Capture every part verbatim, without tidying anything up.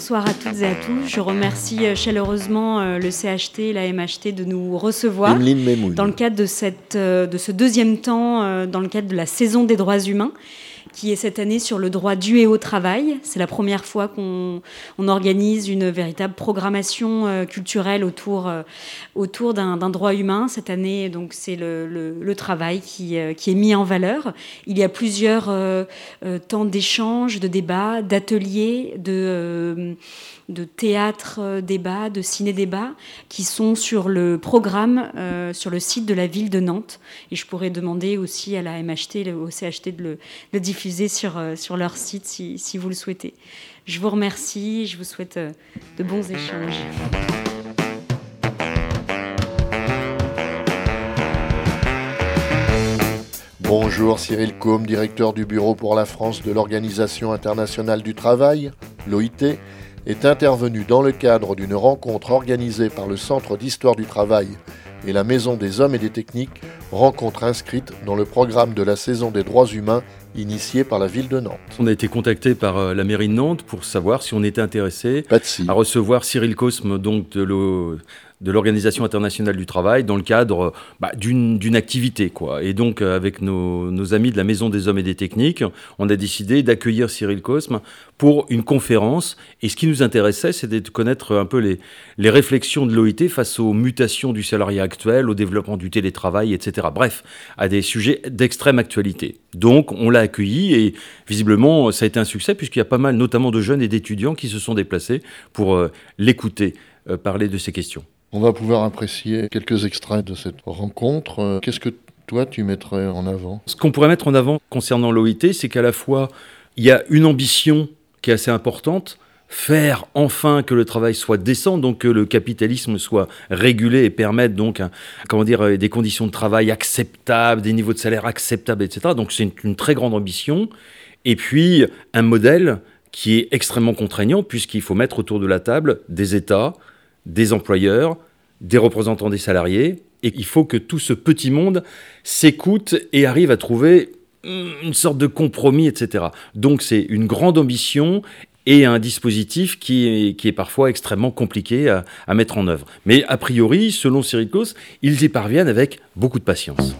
bonsoir à toutes et à tous. Je remercie chaleureusement le C H T et la M H T de nous recevoir dans le cadre de, cette, de ce deuxième temps, dans le cadre de la saison des droits humains, qui est cette année sur le droit du et au travail. C'est la première fois qu'on on organise une véritable programmation euh, culturelle autour, euh, autour d'un, d'un droit humain. Cette année, donc, c'est le, le, le travail qui, euh, qui est mis en valeur. Il y a plusieurs euh, euh, temps d'échange, de débats, d'ateliers, de... Euh, de théâtre euh, débat, de ciné-débat, qui sont sur le programme, euh, sur le site de la ville de Nantes. Et je pourrais demander aussi à la M H T, au C H T, de le, le diffuser sur, euh, sur leur site si, si vous le souhaitez. Je vous remercie, je vous souhaite euh, de bons échanges. Bonjour, Cyril Côme, directeur du Bureau pour la France de l'Organisation internationale du travail, l'O I T, est intervenu dans le cadre d'une rencontre organisée par le Centre d'histoire du travail et la Maison des hommes et des techniques, rencontre inscrite dans le programme de la saison des droits humains initiée par la ville de Nantes. On a été contacté par la mairie de Nantes pour savoir si on était intéressé Patsy. à recevoir Cyril Côme, donc de l'O... de l'Organisation internationale du travail, dans le cadre bah, d'une, d'une activité, quoi. Et donc, avec nos, nos amis de la Maison des hommes et des techniques, on a décidé d'accueillir Cyril Côme pour une conférence. Et ce qui nous intéressait, c'était de connaître un peu les, les réflexions de l'O I T face aux mutations du salariat actuel, au développement du télétravail, et cetera. Bref, à des sujets d'extrême actualité. Donc, on l'a accueilli et visiblement, ça a été un succès puisqu'il y a pas mal, notamment de jeunes et d'étudiants qui se sont déplacés pour euh, l'écouter euh, parler de ces questions. On va pouvoir apprécier quelques extraits de cette rencontre. Qu'est-ce que toi, tu mettrais en avant ? Ce qu'on pourrait mettre en avant concernant l'O I T, c'est qu'à la fois, il y a une ambition qui est assez importante, faire enfin que le travail soit décent, donc que le capitalisme soit régulé et permette donc un, comment dire, des conditions de travail acceptables, des niveaux de salaire acceptables, et cetera. Donc c'est une, une très grande ambition. Et puis, un modèle qui est extrêmement contraignant, puisqu'il faut mettre autour de la table des États, des employeurs, des représentants des salariés, et il faut que tout ce petit monde s'écoute et arrive à trouver une sorte de compromis, et cetera. Donc c'est une grande ambition et un dispositif qui est, qui est parfois extrêmement compliqué à, à mettre en œuvre. Mais a priori, selon Cyril Côme, ils y parviennent avec beaucoup de patience.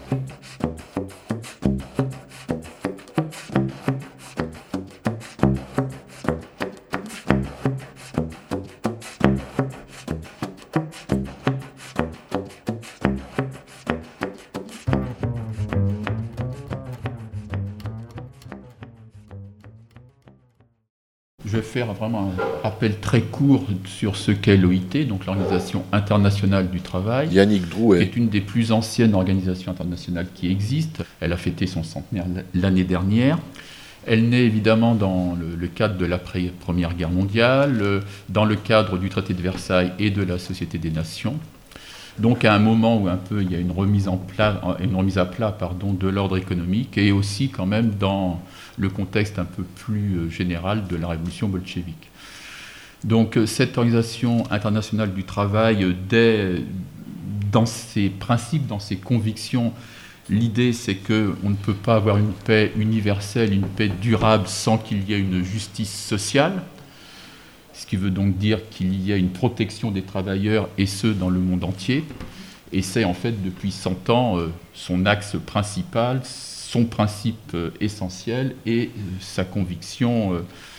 Je vais faire vraiment un rappel très court sur ce qu'est l'O I T, donc l'Organisation internationale du travail, Yannick Drouet, qui est une des plus anciennes organisations internationales qui existent. Elle a fêté son centenaire l'année dernière. Elle naît évidemment dans le, le cadre de l'après-première guerre mondiale, dans le cadre du traité de Versailles et de la Société des Nations. Donc à un moment où un peu il y a une remise, en plat, une remise à plat pardon, de l'ordre économique, et aussi quand même dans le contexte un peu plus général de la révolution bolchevique. Donc cette organisation internationale du travail, dès, dans ses principes, dans ses convictions, l'idée c'est qu'on ne peut pas avoir une paix universelle, une paix durable sans qu'il y ait une justice sociale. Ce qui veut donc dire qu'il y a une protection des travailleurs, et ce, dans le monde entier. Et c'est en fait, depuis cent ans, euh, son axe principal, son principe euh, essentiel et euh, sa conviction euh,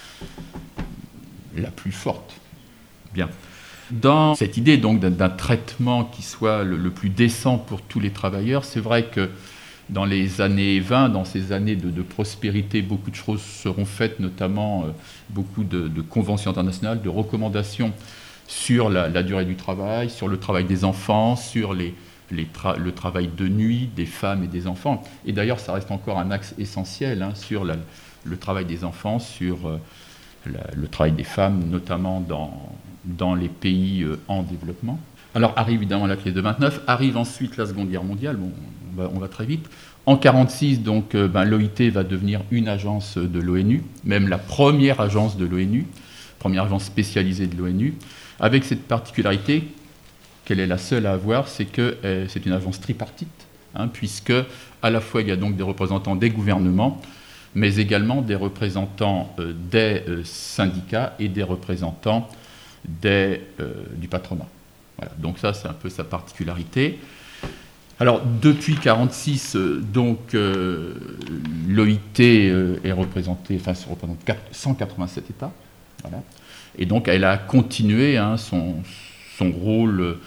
la plus forte. Bien. Dans cette idée donc d'un, d'un traitement qui soit le, le plus décent pour tous les travailleurs, c'est vrai que dans les années vingt, dans ces années de, de prospérité, beaucoup de choses seront faites, notamment euh, beaucoup de, de conventions internationales, de recommandations sur la, la durée du travail, sur le travail des enfants, sur les, les tra- le travail de nuit des femmes et des enfants. Et d'ailleurs, ça reste encore un axe essentiel hein, sur la, le travail des enfants, sur euh, la, le travail des femmes, notamment dans, dans les pays euh, en développement. Alors arrive évidemment la crise de vingt-neuf, arrive ensuite la Seconde Guerre mondiale, bon, on, va, on va très vite. En mille neuf cent quarante-six, donc, euh, ben, l'O I T va devenir une agence de l'ONU, même la première agence de l'ONU, première agence spécialisée de l'ONU, avec cette particularité qu'elle est la seule à avoir, c'est que euh, c'est une agence tripartite, hein, puisque à la fois il y a donc des représentants des gouvernements, mais également des représentants euh, des euh, syndicats et des représentants des, euh, du patronat. Voilà. Donc ça, c'est un peu sa particularité. Alors, depuis mille neuf cent quarante-six, euh, donc, euh, l'O I T euh, est représenté, enfin, ça représente cent quatre-vingt-sept États. Voilà. Et donc, elle a continué hein, son, son rôle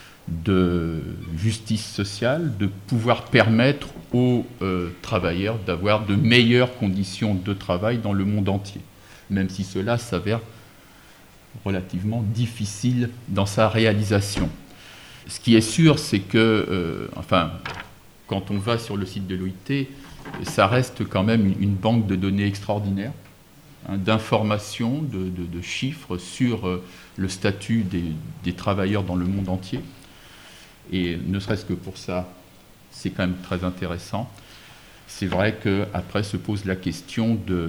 de justice sociale, de pouvoir permettre aux euh, travailleurs d'avoir de meilleures conditions de travail dans le monde entier, même si cela s'avère relativement difficile dans sa réalisation. Ce qui est sûr, c'est que, euh, enfin, quand on va sur le site de l'O I T, ça reste quand même une banque de données extraordinaire, hein, d'informations, de, de, de chiffres sur euh, le statut des, des travailleurs dans le monde entier. Et ne serait-ce que pour ça, c'est quand même très intéressant. C'est vrai qu'après se pose la question de, euh,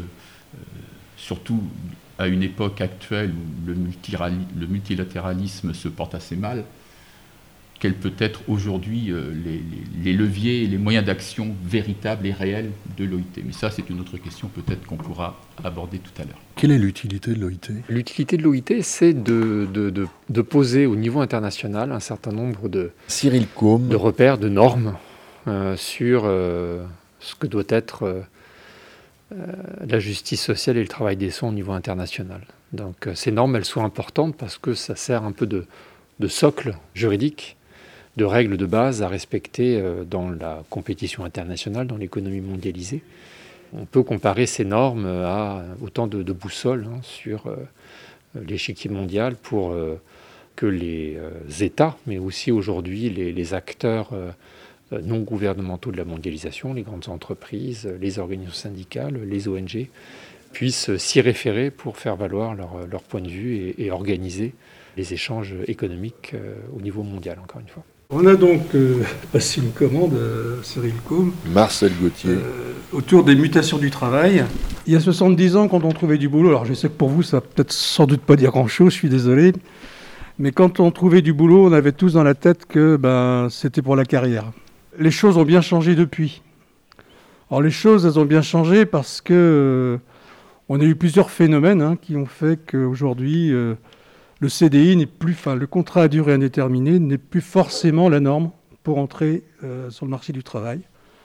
surtout à une époque actuelle où le, le multilatéralisme se porte assez mal, quels peut être aujourd'hui euh, les, les, les leviers et les moyens d'action véritables et réels de l'O I T. Mais ça, c'est une autre question peut-être qu'on pourra aborder tout à l'heure. Quelle est l'utilité de l'O I T ? L'utilité de l'O I T, c'est de, de, de, de poser au niveau international un certain nombre de, Cyril Côme. de repères, de normes euh, sur euh, ce que doit être euh, euh, la justice sociale et le travail décent au niveau international. Donc euh, ces normes, elles sont importantes parce que ça sert un peu de, de socle juridique, de règles de base à respecter euh, dans la compétition internationale, dans l'économie mondialisée. On peut comparer ces normes à autant de, de boussoles hein, sur euh, l'échiquier mondial pour euh, que les euh, États, mais aussi aujourd'hui les, les acteurs euh, non gouvernementaux de la mondialisation, les grandes entreprises, les organisations syndicales, les O N G, puissent s'y référer pour faire valoir leur, leur point de vue et, et organiser les échanges économiques euh, au niveau mondial, encore une fois. On a donc euh, passé une commande à Cyril Côme, Marcel Gauthier, euh, autour des mutations du travail. Il y a soixante-dix ans, quand on trouvait du boulot, alors je sais que pour vous, ça va peut-être sans doute pas dire grand-chose, je suis désolé, mais quand on trouvait du boulot, on avait tous dans la tête que ben, c'était pour la carrière. Les choses ont bien changé depuis. Alors les choses, elles ont bien changé parce que euh, on a eu plusieurs phénomènes hein, qui ont fait qu'aujourd'hui, euh, le C D I n'est plus, enfin le contrat à durée indéterminée n'est plus forcément la norme pour entrer euh, sur le marché du travail.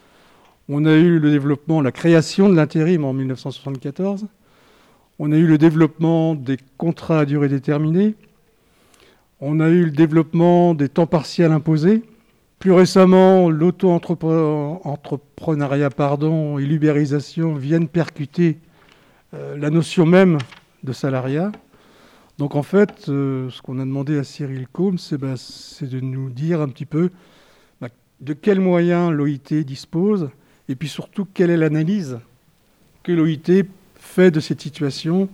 On a eu le développement, la création de l'intérim en dix-neuf cent soixante-quatorze. On a eu le développement des contrats à durée déterminée. On a eu le développement des temps partiels imposés. Plus récemment, l'auto-entrepreneuriat pardon, et l'ubérisation viennent percuter euh, la notion même de salariat. Donc en fait, euh, ce qu'on a demandé à Cyril Côme, c'est, ben, c'est de nous dire un petit peu ben, de quels moyens l'O I T dispose et puis surtout quelle est l'analyse que l'O I T fait de cette situation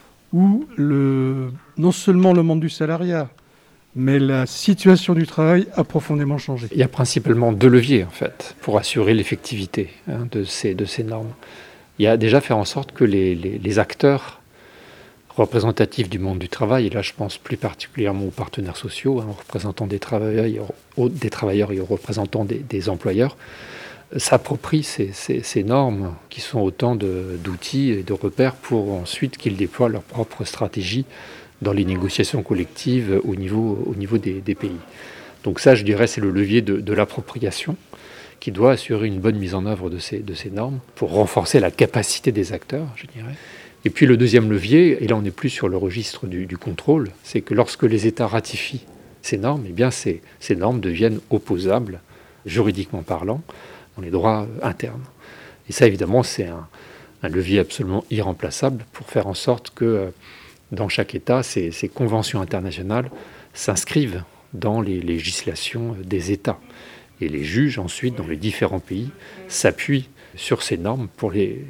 où le, non seulement le monde du salariat, mais la situation du travail a profondément changé. Il y a principalement deux leviers en fait pour assurer l'effectivité hein, de, ces, de ces normes. Il y a déjà faire en sorte que les, les, les acteurs représentatifs du monde du travail, et là je pense plus particulièrement aux partenaires sociaux, hein, aux représentants des travailleurs, aux, des travailleurs et aux représentants des, des employeurs, euh, s'approprient ces, ces, ces normes qui sont autant de, d'outils et de repères pour ensuite qu'ils déploient leur propre stratégie dans les négociations collectives au niveau, au niveau des, des pays. Donc ça, je dirais, c'est le levier de, de l'appropriation qui doit assurer une bonne mise en œuvre de ces, de ces normes pour renforcer la capacité des acteurs, je dirais. Et puis le deuxième levier, et là on n'est plus sur le registre du, du contrôle, c'est que lorsque les États ratifient ces normes, eh bien ces, ces normes deviennent opposables, juridiquement parlant, dans les droits internes. Et ça évidemment c'est un, un levier absolument irremplaçable pour faire en sorte que euh, dans chaque État, ces, ces conventions internationales s'inscrivent dans les législations des États. Et les juges ensuite, dans les différents pays, s'appuient sur ces normes pour les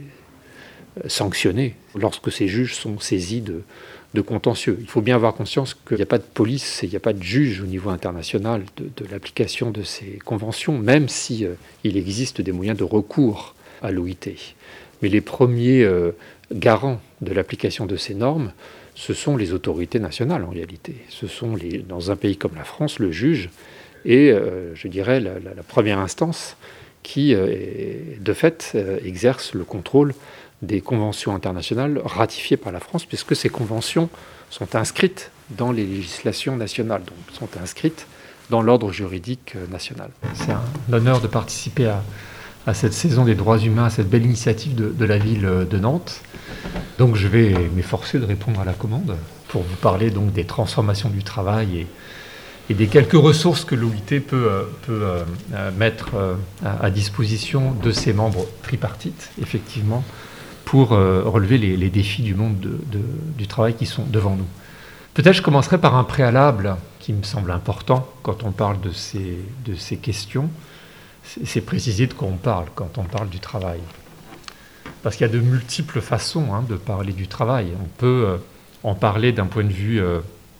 sanctionner lorsque ces juges sont saisis de, de contentieux. Il faut bien avoir conscience qu'il n'y a pas de police et il n'y a pas de juge au niveau international de, de l'application de ces conventions, même si euh, il existe des moyens de recours à l'O I T. Mais les premiers euh, garants de l'application de ces normes, ce sont les autorités nationales en réalité. Ce sont, les, dans un pays comme la France, le juge et, euh, je dirais, la, la, la première instance qui, euh, de fait, euh, exerce le contrôle des conventions internationales ratifiées par la France, puisque ces conventions sont inscrites dans les législations nationales, donc sont inscrites dans l'ordre juridique national. C'est un honneur de participer à, à cette saison des droits humains, à cette belle initiative de, de la ville de Nantes. Donc je vais m'efforcer de répondre à la commande pour vous parler donc des transformations du travail et, et des quelques ressources que l'O I T peut, peut euh, mettre euh, à disposition de ses membres tripartites, effectivement, pour euh, relever les, les défis du monde de, de, du travail qui sont devant nous. Peut-être je commencerai par un préalable qui me semble important quand on parle de ces, de ces questions. C'est, c'est préciser de quoi on parle quand on parle du travail. Parce qu'il y a de multiples façons hein, de parler du travail. On peut euh, en parler d'un point de vue euh,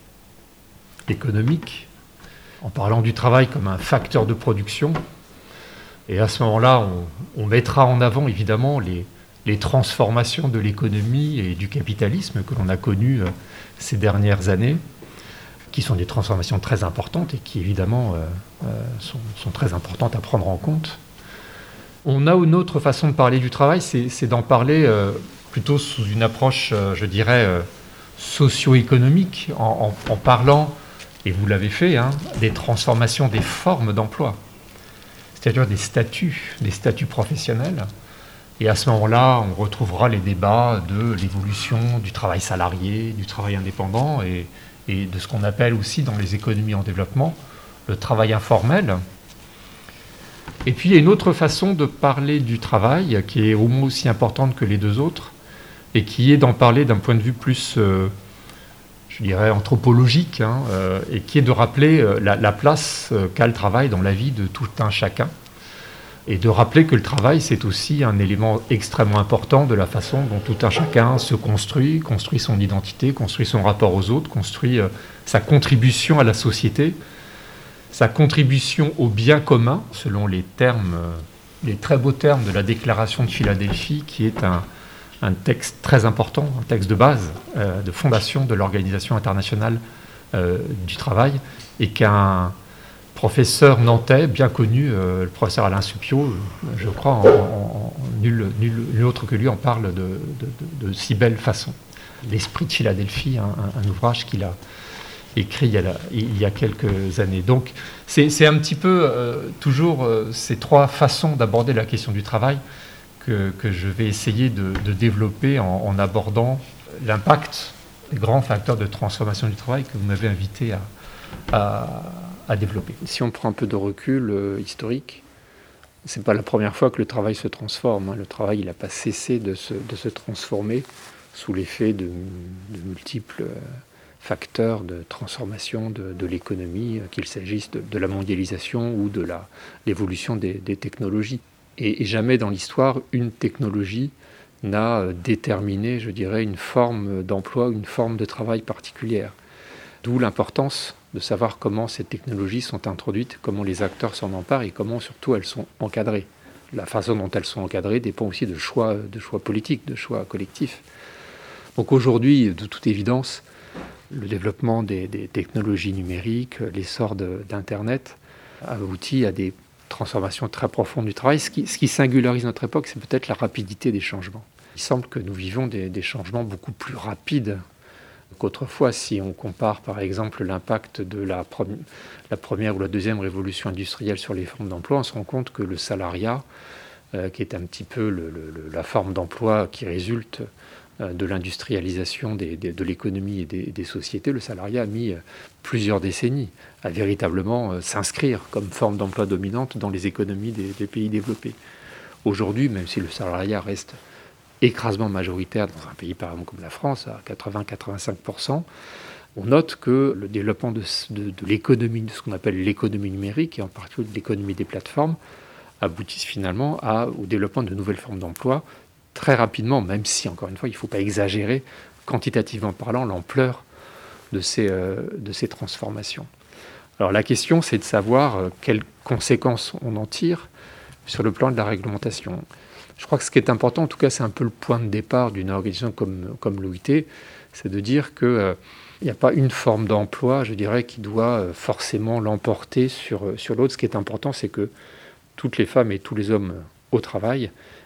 économique, en parlant du travail comme un facteur de production. Et à ce moment-là, on, on mettra en avant évidemment les, les transformations de l'économie et du capitalisme que l'on a connues euh, ces dernières années, qui sont des transformations très importantes et qui évidemment euh, euh, sont, sont très importantes à prendre en compte. On a une autre façon de parler du travail, c'est, c'est d'en parler euh, plutôt sous une approche, euh, je dirais, euh, socio-économique, en, en, en parlant, et vous l'avez fait, hein, des transformations des formes d'emploi, c'est-à-dire des statuts, des statuts professionnels. Et à ce moment-là, on retrouvera les débats de l'évolution du travail salarié, du travail indépendant et, et de ce qu'on appelle aussi dans les économies en développement le travail informel. Et puis il y a une autre façon de parler du travail qui est au moins aussi importante que les deux autres et qui est d'en parler d'un point de vue plus, euh, je dirais, anthropologique hein, euh, et qui est de rappeler euh, la, la place euh, qu'a le travail dans la vie de tout un chacun. Et de rappeler que le travail, c'est aussi un élément extrêmement important de la façon dont tout un chacun se construit, construit son identité, construit son rapport aux autres, construit euh, sa contribution à la société, sa contribution au bien commun, selon les termes, euh, les très beaux termes de la Déclaration de Philadelphie, qui est un, un texte très important, un texte de base, euh, de fondation de l'Organisation internationale euh, du travail, et qu'un professeur nantais, bien connu, euh, le professeur Alain Supiot, euh, je crois, en, en, en, nul, nul, nul autre que lui en parle de, de, de, de si belle façon. L'Esprit de Philadelphie, un, un, un ouvrage qu'il a écrit il y a, la, il y a quelques années. Donc c'est, c'est un petit peu euh, toujours euh, ces trois façons d'aborder la question du travail que, que je vais essayer de, de développer en, en abordant l'impact des grands facteurs de transformation du travail que vous m'avez invité à, à à développer. Si on prend un peu de recul euh, historique, c'est pas la première fois que le travail se transforme. Hein. Le travail, il n'a pas cessé de se, de se transformer sous l'effet de, de multiples euh, facteurs de transformation de, de l'économie, euh, qu'il s'agisse de, de la mondialisation ou de la, l'évolution des, des technologies. Et, et jamais dans l'histoire, une technologie n'a euh, déterminé, je dirais, une forme d'emploi, une forme de travail particulière. D'où l'importance de savoir comment ces technologies sont introduites, comment les acteurs s'en emparent et comment surtout elles sont encadrées. La façon dont elles sont encadrées dépend aussi de choix, de choix politiques, de choix collectifs. Donc aujourd'hui, de toute évidence, le développement des, des technologies numériques, l'essor de, d'Internet aboutit à des transformations très profondes du travail. Ce qui, ce qui singularise notre époque, c'est peut-être la rapidité des changements. Il semble que nous vivons des, des changements beaucoup plus rapides qu'autrefois. Si on compare par exemple l'impact de la, pre- la première ou la deuxième révolution industrielle sur les formes d'emploi, on se rend compte que le salariat, euh, qui est un petit peu le, le, la forme d'emploi qui résulte euh, de l'industrialisation des, des, de l'économie et des, des sociétés, le salariat a mis euh, plusieurs décennies à véritablement euh, s'inscrire comme forme d'emploi dominante dans les économies des, des pays développés. Aujourd'hui, même si le salariat reste écrasement majoritaire dans un pays par exemple comme la France, à quatre-vingts à quatre-vingt-cinq pour cent, on note que le développement de, de, de l'économie, de ce qu'on appelle l'économie numérique, et en particulier de l'économie des plateformes, aboutissent finalement à, au développement de nouvelles formes d'emploi très rapidement, même si, encore une fois, il ne faut pas exagérer, quantitativement parlant, l'ampleur de ces, euh, de ces transformations. Alors la question, c'est de savoir euh, quelles conséquences on en tire sur le plan de la réglementation. Je crois que ce qui est important, en tout cas, c'est un peu le point de départ d'une organisation comme, comme l'O I T, c'est de dire qu'il euh, n'y a pas une forme d'emploi, je dirais, qui doit euh, forcément l'emporter sur, sur l'autre. Ce qui est important, c'est que toutes les femmes et tous les hommes au travail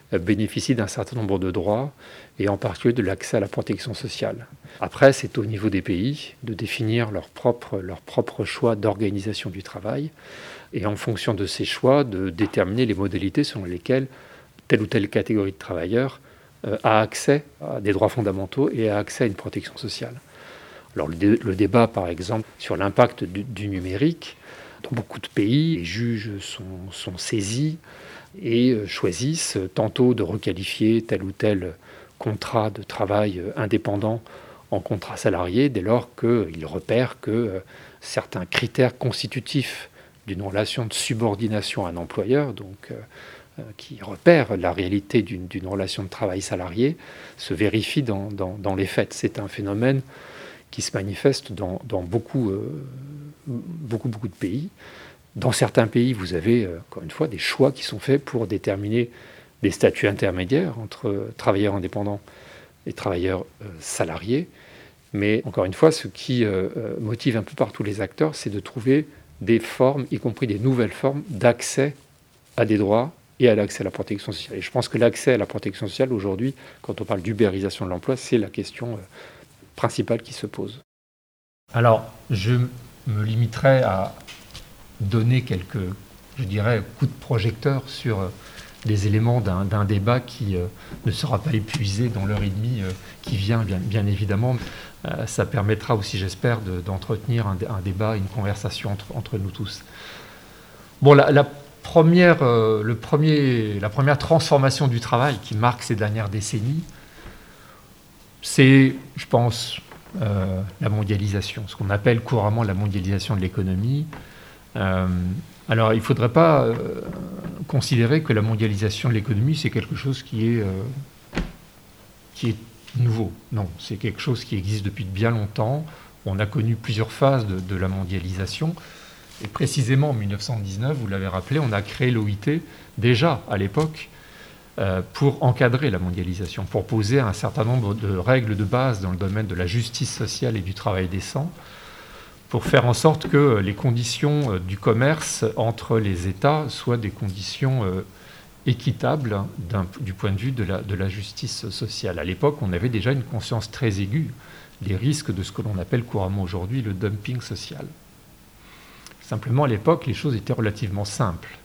bénéficient d'un certain nombre de droits, et en particulier de l'accès à la protection sociale. Après, c'est au niveau des pays de définir leur propre, leur propre choix d'organisation du travail, et en fonction de ces choix, de déterminer les modalités selon lesquelles telle ou telle catégorie de travailleurs euh, a accès à des droits fondamentaux et a accès à une protection sociale. Alors le, dé- le débat, par exemple, sur l'impact du, du numérique, dans beaucoup de pays, les juges sont, sont saisis et euh, choisissent tantôt de requalifier tel ou tel contrat de travail euh, indépendant en contrat salarié, dès lors qu'ils repèrent que euh, certains critères constitutifs d'une relation de subordination à un employeur, donc euh, euh, qui repère la réalité d'une, d'une relation de travail salarié, se vérifient dans, dans, dans les faits. C'est un phénomène qui se manifeste dans, dans beaucoup, euh, beaucoup, beaucoup de pays. Dans certains pays, vous avez, euh, encore une fois, des choix qui sont faits pour déterminer des statuts intermédiaires entre travailleurs indépendants et travailleurs euh, salariés. Mais encore une fois, ce qui euh, motive un peu partout les acteurs, c'est de trouver des formes, y compris des nouvelles formes, d'accès à des droits et à l'accès à la protection sociale. Et je pense que l'accès à la protection sociale, aujourd'hui, quand on parle d'ubérisation de l'emploi, c'est la question euh, principale qui se pose. Alors, je me limiterai à donner quelques, je dirais, coups de projecteur sur euh, des éléments d'un, d'un débat qui euh, ne sera pas épuisé dans l'heure et demie euh, qui vient, bien, bien évidemment. Euh, ça permettra aussi, j'espère, de, d'entretenir un, un débat, une conversation entre, entre nous tous. Bon, la, la, première, euh, le premier, la première transformation du travail qui marque ces dernières décennies, c'est, je pense, euh, la mondialisation, ce qu'on appelle couramment la mondialisation de l'économie. Euh, alors, il ne faudrait pas euh, considérer que la mondialisation de l'économie, c'est quelque chose qui est, euh, qui est nouveau. Non, c'est quelque chose qui existe depuis bien longtemps. On a connu plusieurs phases de, de la mondialisation. Et précisément en dix-neuf cent dix-neuf, vous l'avez rappelé, on a créé l'O I T, déjà à l'époque, euh, pour encadrer la mondialisation, pour poser un certain nombre de règles de base dans le domaine de la justice sociale et du travail décent, pour faire en sorte que les conditions euh, du commerce entre les États soient des conditions euh, équitables d'un, du point de vue de la, de la justice sociale. À l'époque, on avait déjà une conscience très aiguë des risques de ce que l'on appelle couramment aujourd'hui le dumping social. Simplement, à l'époque, les choses étaient relativement simples.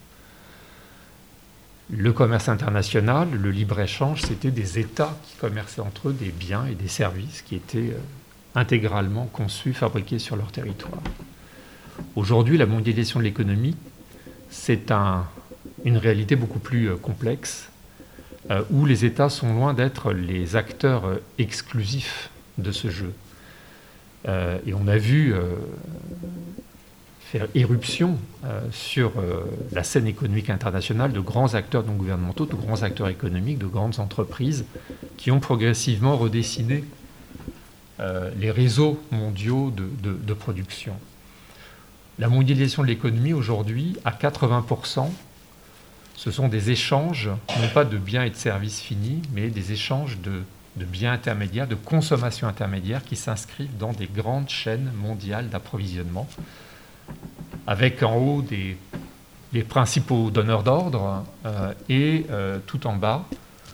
Le commerce international, le libre-échange, c'était des États qui commerçaient entre eux des biens et des services qui étaient euh, intégralement conçus, fabriqués sur leur territoire. Aujourd'hui, la mondialisation de l'économie, c'est un, une réalité beaucoup plus euh, complexe, euh, où les États sont loin d'être les acteurs euh, exclusifs de ce jeu. Euh, et on a vu euh, faire éruption euh, sur euh, la scène économique internationale de grands acteurs non gouvernementaux, de grands acteurs économiques, de grandes entreprises qui ont progressivement redessiné euh, les réseaux mondiaux de, de, de production. La mondialisation de l'économie aujourd'hui, à quatre-vingts pour cent, ce sont des échanges, non pas de biens et de services finis, mais des échanges de, de biens intermédiaires, de consommation intermédiaire qui s'inscrivent dans des grandes chaînes mondiales d'approvisionnement, avec en haut des, les principaux donneurs d'ordre euh, et euh, tout en bas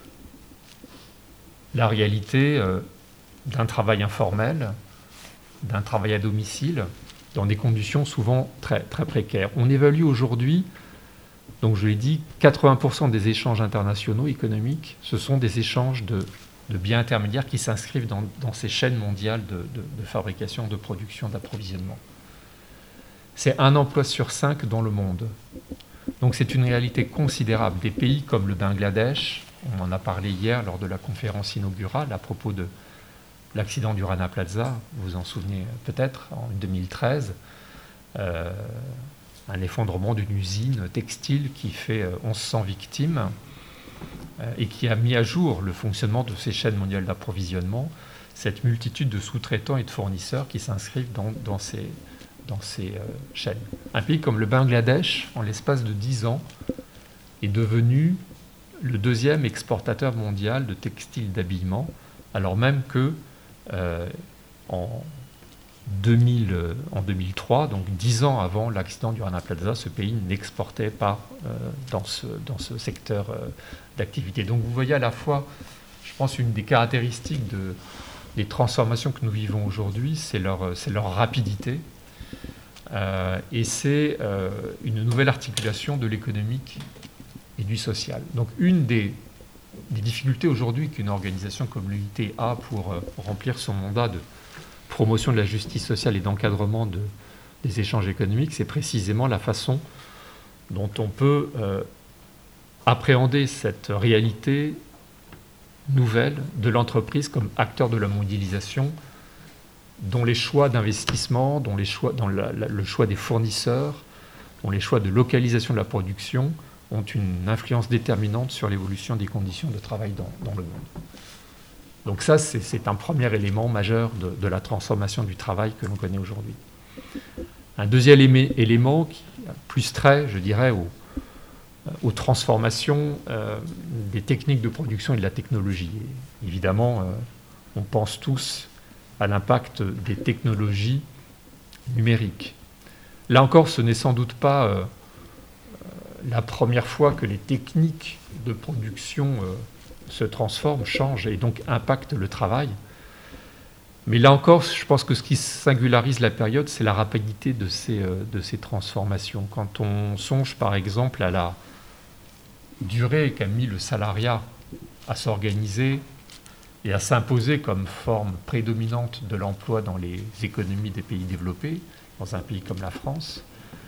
la réalité euh, d'un travail informel, d'un travail à domicile, dans des conditions souvent très, très précaires. On évalue aujourd'hui, donc je l'ai dit, quatre-vingts pour cent des échanges internationaux économiques, ce sont des échanges de, de biens intermédiaires qui s'inscrivent dans, dans ces chaînes mondiales de, de, de fabrication, de production, d'approvisionnement. C'est un emploi sur cinq dans le monde. Donc c'est une réalité considérable. Des pays comme le Bangladesh, on en a parlé hier lors de la conférence inaugurale à propos de l'accident du Rana Plaza, vous vous en souvenez peut-être, en deux mille treize, euh, un effondrement d'une usine textile qui fait mille cent victimes euh, et qui a mis à jour le fonctionnement de ces chaînes mondiales d'approvisionnement, cette multitude de sous-traitants et de fournisseurs qui s'inscrivent dans, dans ces, dans ces euh, chaînes. Un pays comme le Bangladesh, en l'espace de dix ans, est devenu le deuxième exportateur mondial de textiles d'habillement, alors même que Euh, en deux mille, euh, en deux mille trois, donc dix ans avant l'accident du Rana Plaza, ce pays n'exportait pas euh, dans, ce, dans ce secteur euh, d'activité. Donc vous voyez à la fois, je pense, une des caractéristiques de, des transformations que nous vivons aujourd'hui, c'est leur, c'est leur rapidité. Euh, et c'est euh, une nouvelle articulation de l'économique et du social. Donc une des, des difficultés aujourd'hui qu'une organisation comme l'O I T a pour euh, remplir son mandat de promotion de la justice sociale et d'encadrement de, des échanges économiques, c'est précisément la façon dont on peut euh, appréhender cette réalité nouvelle de l'entreprise comme acteur de la mondialisation, dont les choix d'investissement, dont les choix, dans la, la, le choix des fournisseurs, dont les choix de localisation de la production ont une influence déterminante sur l'évolution des conditions de travail dans, dans le monde. Donc ça, c'est, c'est un premier élément majeur de, de la transformation du travail que l'on connaît aujourd'hui. Un deuxième émé, élément qui plus trait, je dirais, aux, aux transformations euh, des techniques de production et de la technologie. Et évidemment, euh, on pense tous à l'impact des technologies numériques. Là encore, ce n'est sans doute pas euh, la première fois que les techniques de production euh, se transforment, changent et donc impactent le travail. Mais là encore, je pense que ce qui singularise la période, c'est la rapidité de ces, euh, de ces transformations. Quand on songe par exemple à la durée qu'a mis le salariat à s'organiser et à s'imposer comme forme prédominante de l'emploi dans les économies des pays développés, dans un pays comme la France,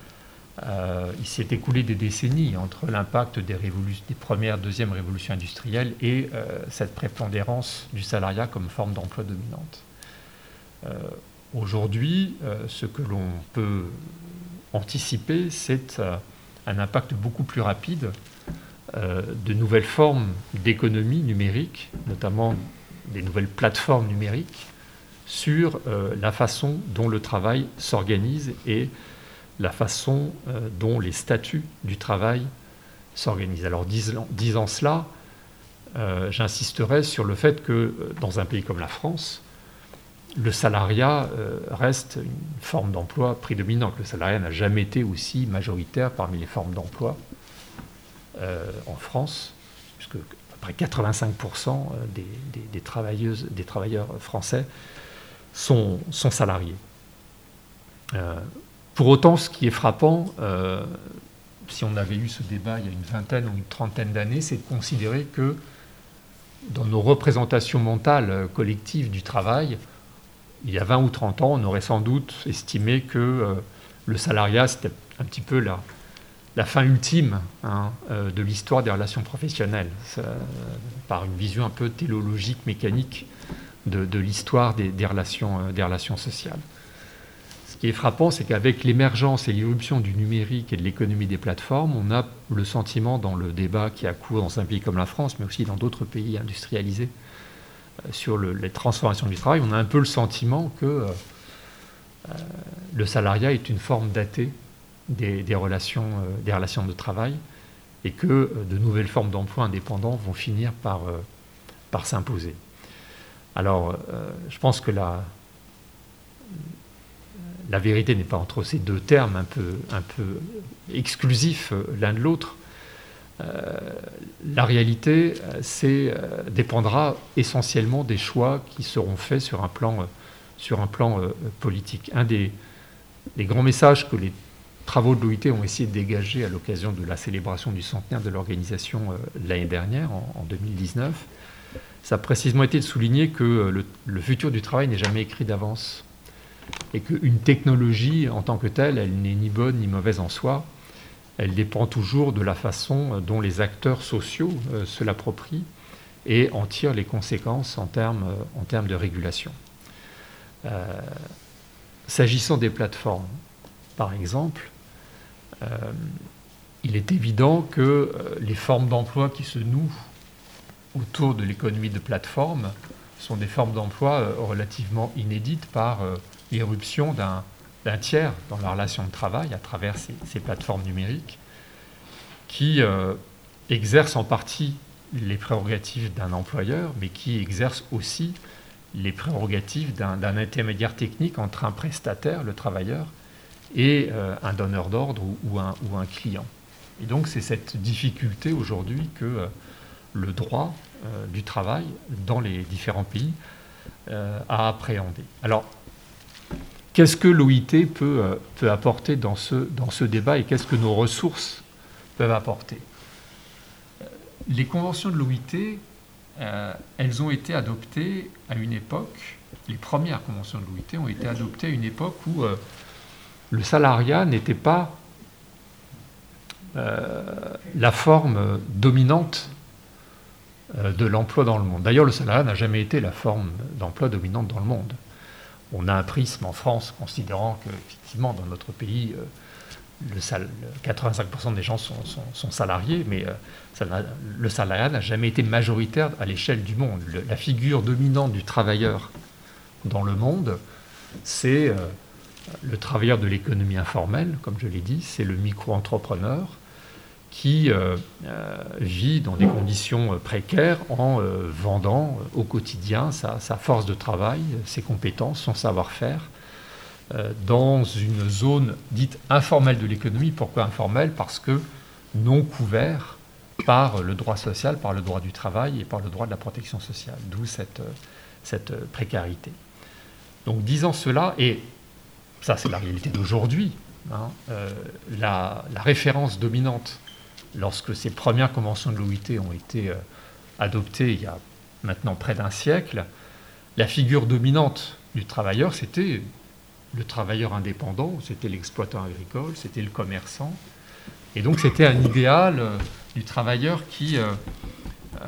euh, il s'est écoulé des décennies entre l'impact des, révolu- des premières, deuxièmes révolutions industrielles et euh, cette prépondérance du salariat comme forme d'emploi dominante. Euh, aujourd'hui, euh, ce que l'on peut anticiper, c'est euh, un impact beaucoup plus rapide euh, de nouvelles formes d'économie numérique, notamment des nouvelles plateformes numériques, sur euh, la façon dont le travail s'organise et la façon euh, dont les statuts du travail s'organisent. Alors, disant, disant cela, euh, j'insisterai sur le fait que dans un pays comme la France, le salariat euh, reste une forme d'emploi prédominante. Le salariat n'a jamais été aussi majoritaire parmi les formes d'emploi euh, en France, puisque à peu près quatre-vingt-cinq pour cent des, des, des, travailleuses, des travailleurs français sont, sont salariés. Euh, pour autant, ce qui est frappant, euh, si on avait eu ce débat il y a une vingtaine ou une trentaine d'années, c'est de considérer que dans nos représentations mentales collectives du travail, il y a vingt ou trente ans, on aurait sans doute estimé que euh, le salariat, c'était un petit peu la, la fin ultime hein, euh, de l'histoire des relations professionnelles, ça, euh, par une vision un peu téléologique, mécanique de, de l'histoire des, des, relations, euh, des relations sociales. Ce qui est frappant, c'est qu'avec l'émergence et l'irruption du numérique et de l'économie des plateformes, on a le sentiment dans le débat qui a cours dans un pays comme la France, mais aussi dans d'autres pays industrialisés, sur le, les transformations du travail, on a un peu le sentiment que euh, euh, le salariat est une forme datée des, des, relations, euh, des relations de travail et que euh, de nouvelles formes d'emploi indépendants vont finir par, euh, par s'imposer. Alors, euh, je pense que la, la vérité n'est pas entre ces deux termes un peu, un peu exclusifs euh, l'un de l'autre. Euh, la réalité, c'est, euh, dépendra essentiellement des choix qui seront faits sur un plan, euh, sur un plan euh, politique. Un des, des grands messages que les travaux de l'O I T ont essayé de dégager à l'occasion de la célébration du centenaire de l'organisation euh, l'année dernière, en, en deux mille dix-neuf, ça a précisément été de souligner que euh, le, le futur du travail n'est jamais écrit d'avance et qu'une technologie en tant que telle, elle n'est ni bonne ni mauvaise en soi. Elle dépend toujours de la façon dont les acteurs sociaux euh, se l'approprient et en tirent les conséquences en termes, euh, en termes de régulation. Euh, s'agissant des plateformes, par exemple, euh, il est évident que euh, les formes d'emploi qui se nouent autour de l'économie de plateforme sont des formes d'emploi euh, relativement inédites par euh, l'irruption d'un d'un tiers dans la relation de travail à travers ces, ces plateformes numériques qui euh, exercent en partie les prérogatives d'un employeur, mais qui exercent aussi les prérogatives d'un, d'un intermédiaire technique entre un prestataire, le travailleur, et euh, un donneur d'ordre ou, ou, un, ou un client. Et donc c'est cette difficulté aujourd'hui que euh, le droit euh, du travail dans les différents pays euh, a appréhendé. Alors, qu'est-ce que l'O I T peut, euh, peut apporter dans ce, dans ce débat et qu'est-ce que nos ressources peuvent apporter ? Les conventions de l'O I T, euh, elles ont été adoptées à une époque, les premières conventions de l'O I T ont été adoptées à une époque où euh, le salariat n'était pas euh, la forme dominante euh, de l'emploi dans le monde. D'ailleurs, le salariat n'a jamais été la forme d'emploi dominante dans le monde. On a un prisme en France considérant qu'effectivement, dans notre pays, euh, le sal- quatre-vingt-cinq pour cent des gens sont, sont, sont salariés, mais euh, ça n'a, le salariat n'a jamais été majoritaire à l'échelle du monde. Le, la figure dominante du travailleur dans le monde, c'est euh, le travailleur de l'économie informelle, comme je l'ai dit, c'est le micro-entrepreneur qui euh, euh, vit dans des conditions précaires en euh, vendant au quotidien sa, sa force de travail, ses compétences, son savoir-faire, euh, dans une zone dite informelle de l'économie. Pourquoi informelle ? Parce que non couvert par le droit social, par le droit du travail et par le droit de la protection sociale, d'où cette, cette précarité. Donc disant cela, et ça c'est la réalité d'aujourd'hui, hein, euh, la, la référence dominante lorsque ces premières conventions de l'O I T ont été euh, adoptées il y a maintenant près d'un siècle, la figure dominante du travailleur, c'était le travailleur indépendant, c'était l'exploitant agricole, c'était le commerçant. Et donc c'était un idéal euh, du travailleur qui euh, euh,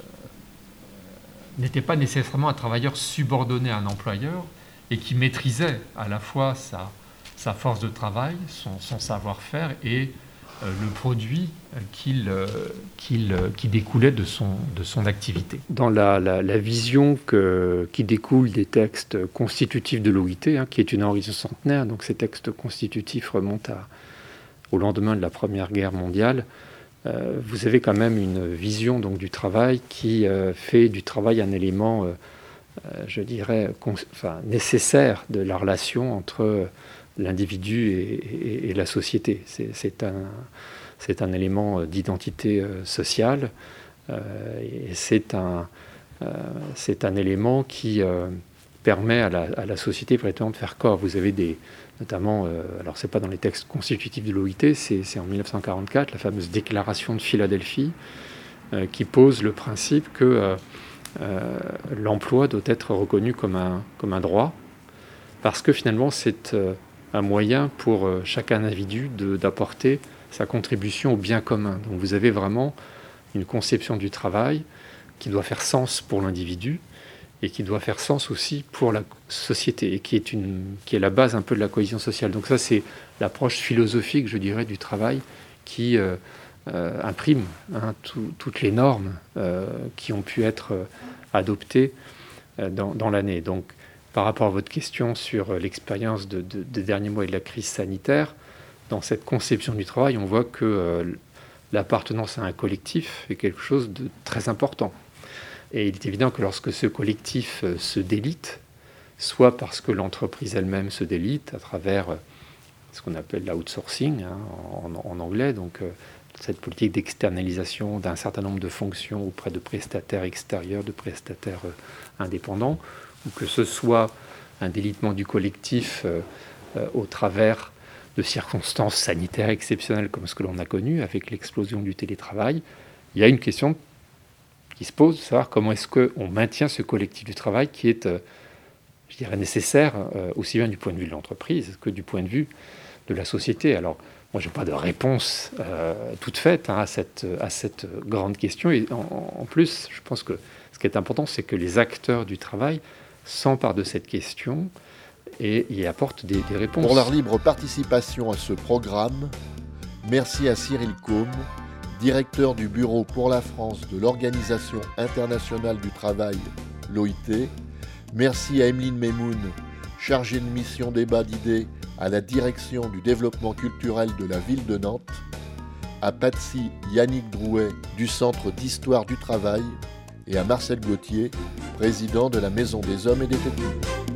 n'était pas nécessairement un travailleur subordonné à un employeur et qui maîtrisait à la fois sa, sa force de travail, son, son savoir-faire et Euh, le produit qu'il, euh, qu'il, euh, qui découlait de son, de son activité. Dans la, la, la vision que, qui découle des textes constitutifs de l'O I T, hein, qui est une horizon centenaire, donc ces textes constitutifs remontent à, au lendemain de la Première Guerre mondiale, euh, vous avez quand même une vision donc, du travail qui euh, fait du travail un élément, euh, euh, je dirais, cons- enfin, nécessaire de la relation entre l'individu et, et, et la société. C'est, c'est, un, c'est un élément d'identité euh, sociale euh, et c'est un, euh, c'est un élément qui euh, permet à la, à la société prétendument de faire corps. Vous avez des, notamment, euh, alors c'est pas dans les textes constitutifs de l'O I T, c'est, c'est en dix-neuf cent quarante-quatre, la fameuse déclaration de Philadelphie euh, qui pose le principe que euh, euh, l'emploi doit être reconnu comme un, comme un droit parce que finalement c'est euh, un moyen pour euh, chaque individu de, d'apporter sa contribution au bien commun. Donc vous avez vraiment une conception du travail qui doit faire sens pour l'individu et qui doit faire sens aussi pour la société et qui est, une, qui est la base un peu de la cohésion sociale. Donc ça, c'est l'approche philosophique, je dirais, du travail qui euh, euh, imprime hein, tout, toutes les normes euh, qui ont pu être euh, adoptées euh, dans, dans l'année. Donc, par rapport à votre question sur l'expérience de, de, des derniers mois et de la crise sanitaire, dans cette conception du travail, on voit que euh, l'appartenance à un collectif est quelque chose de très important. Et il est évident que lorsque ce collectif euh, se délite, soit parce que l'entreprise elle-même se délite à travers euh, ce qu'on appelle l'outsourcing hein, en, en anglais, donc euh, cette politique d'externalisation d'un certain nombre de fonctions auprès de prestataires extérieurs, de prestataires euh, indépendants, ou que ce soit un délitement du collectif euh, euh, au travers de circonstances sanitaires exceptionnelles comme ce que l'on a connu avec l'explosion du télétravail, il y a une question qui se pose, de savoir comment est-ce qu'on maintient ce collectif du travail qui est, euh, je dirais, nécessaire euh, aussi bien du point de vue de l'entreprise que du point de vue de la société. Alors, moi, je n'ai pas de réponse euh, toute faite hein, à, cette, à cette grande question. Et en, en plus, je pense que ce qui est important, c'est que les acteurs du travail s'emparent de cette question et y apportent des, des réponses. Pour leur libre participation à ce programme, merci à Cyril Côme, directeur du Bureau pour la France de l'Organisation internationale du travail, l'O I T. Merci à Emeline Memoun, chargée de mission débat d'idées à la direction du développement culturel de la ville de Nantes. À Patsy Yannick Drouet du Centre d'histoire du travail et à Marcel Gauthier, président de la Maison des Hommes et des Techniques.